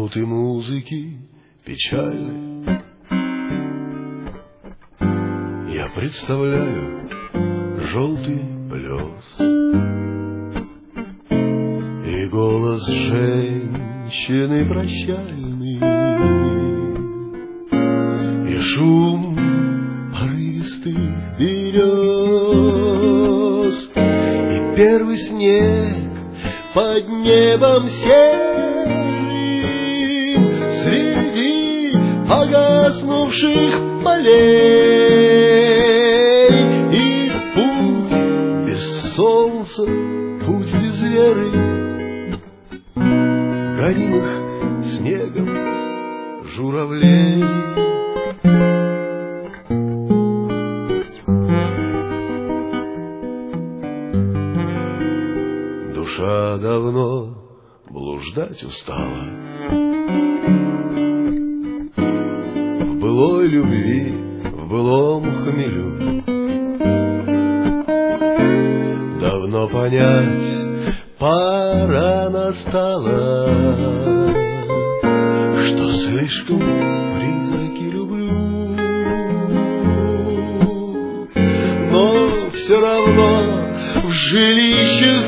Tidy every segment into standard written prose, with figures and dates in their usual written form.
минуты музыки печальной я представляю желтый плес и голос женщины прощальный, и шум порывистых берез, и первый снег под небом серым среди погаснувших полей, и путь без солнца, путь без веры, гонимых снегом журавлей. Душа давно блуждать устала в былой любви, в былом хмелю. Давно понять пора настала, что слишком призраки люблю, но все равно в жилищах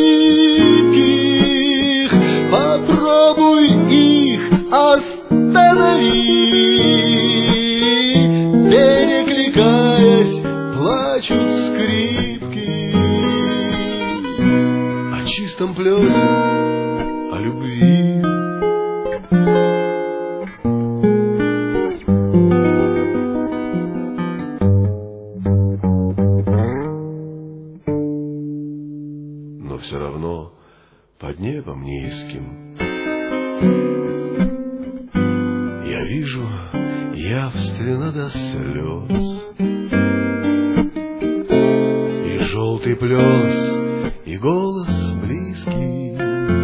зыбких попробуй их остановить. Перекликаясь, плачут скрипки о чистом плесе, о любви. Но все равно под небом низким я вижу явственно до слез и желтый плес, и голос близкий,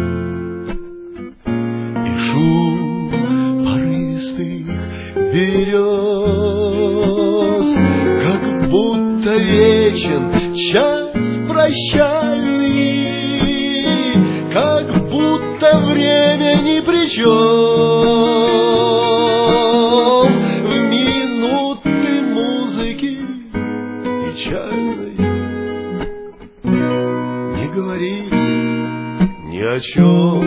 и шум порывистых берез, как будто вечен час прощальный, как будто время ни при чем. В минуты музыки печальной не говорите ни о чем.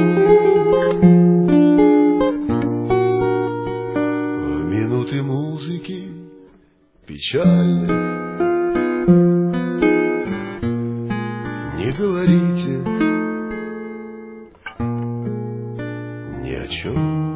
В минуты музыки печальной не говорите ни о чем.